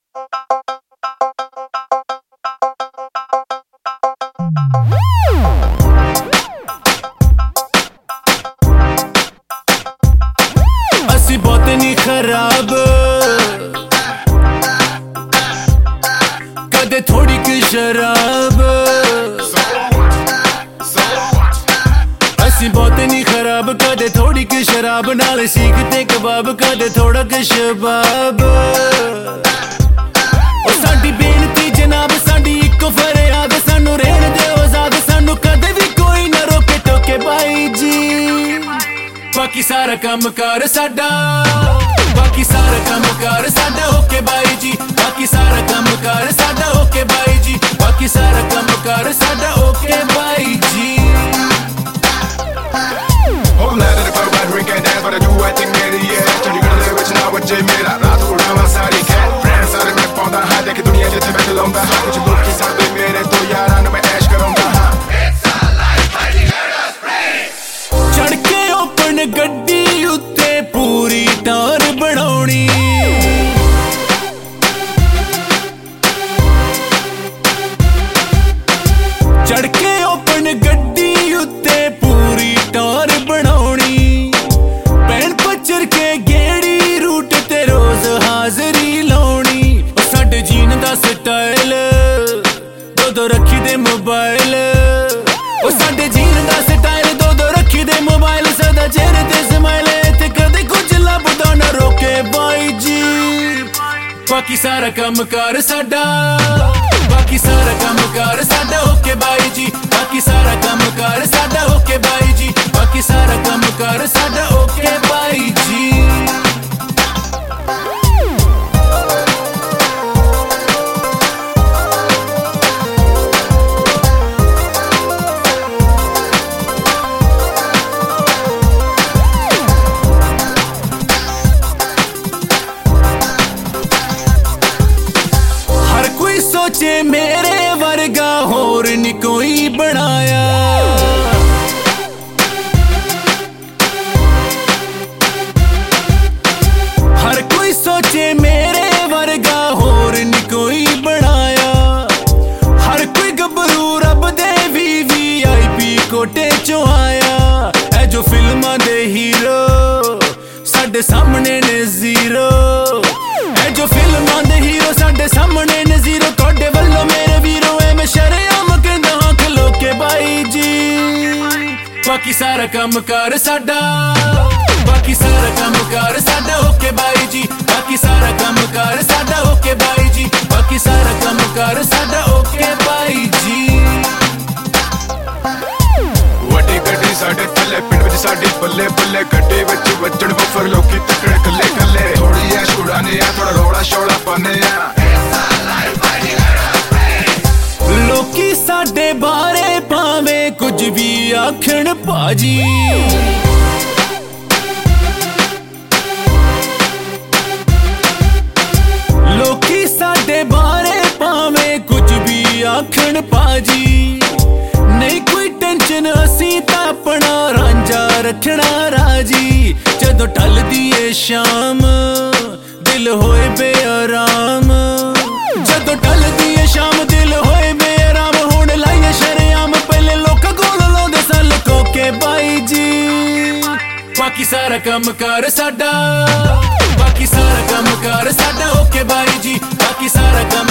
असी बहुत नहीं खराब, कदे थोड़ी की शराब। असी बहुत नहीं खराब, कदे थोड़ी की शराब, नाले सीखते कबाब, कदे थोड़ा के शबाब। साडी बेनती जनाब, साडी इको फरियाद, सानू रहन दे आजाद, सानू कदे भी कोई ना रोके टोके बाई जी। बाकी सारा काम कार साडा, बाकी सारा काम कार साडा ओके बाई जी। बाकी सारा काम कार साडा ओके बाई जी। बाकी सारा काम कार साडा ओके बाई जी। Whole lot of the club, I drink and dance, but I do what thing मेरी है। चढ़ी गढ़ ले विच ना वजे मेरा, रात को उड़ावा सारी cat friends, सारे मैं पाਉਂਦਾ ਹਾਂ, देख दुनिया जिथे मैं चलाਉਂਦਾ ਹਾਂ, कुछ लोग की साथ मेरे तो यारा ना मैं ऐश कराਉਂਦਾ ਹਾਂ। It's our life, fighting let us pray। चढ़ के ओपन गड्डी उत्ते पूरी टार बनाउणी, चढ़ के ओपन गड्डी उत्ते पूरी टार बनाउणी। पैण पचर के गेड़ी रूट ते रोज हाजरी लाउणी। साडे जीन दा स्टाइल दो दो रखी दे मोबाइल, साडे जीन दा स्टाइल दो दो रखी दे मोबाइल। सदा चेहरे ते स्माइल, ते कदे कुछ लभदा ना रोके बाई जी। बाकी सारा काम कार साडा, बाकी सारा काम कार साडा ओके बाई जी। बाकी सारा काम कार साडा ओके बाई जी। बाकी सारा काम कार साडा ओके बाई जी। सोचे मेरे वर्गा होर नी कोई बनाया, हर कोई सोचे मेरे वर्गा होर नी कोई बनाया। हर कोई गबरू रब दे VIP कोटे चो आया। ऐ जो फिल्मां दे हीरो साडे सामने ने जीरो, ऐ जो फिल्मां दे हीरो साडे सामने ने जीरो। तोड़े वल्लों मेरे वीरो है मैं शरेआम कहंदा हां खलो के बाई जी। बाकी सारा काम कार साडा, बाकी सारा काम कार साडा ओके बाई जी। बाकी सारा काम कार साडा ओके बाई जी। बाकी सारा काम कार साडा ओके बाई जी। वड्डी गड्डी साडे थल्ले, पिंड विच साडी बल्ले बल्ले, गड्डी विच वज्जण वफर लोकी तकड़े कल्ले कल्ले। थोड़ी ऐश उड़ाने आ, थोड़ा रोड़ा शोड़ा पाने आ। लोकी साडे बारे पावे कुछ भी आखण भाजी, लोकी साडे बारे पावे कुछ भी आखण भाजी। नहीं कोई टेंशन असी तां अपना रांझा रखना राजी। जदों टलदी ए शाम दिल होए बेआराम, जदों टलदी ए शाम दिल होए बेआराम। हुण लाइए शरेआम, पहले लोकां कोल लाउंदे सन कोके बाई जी। बाकी सारा काम कार साडा, बाकी सारा काम कार साडा ओके बाई जी। बाकी सारा काम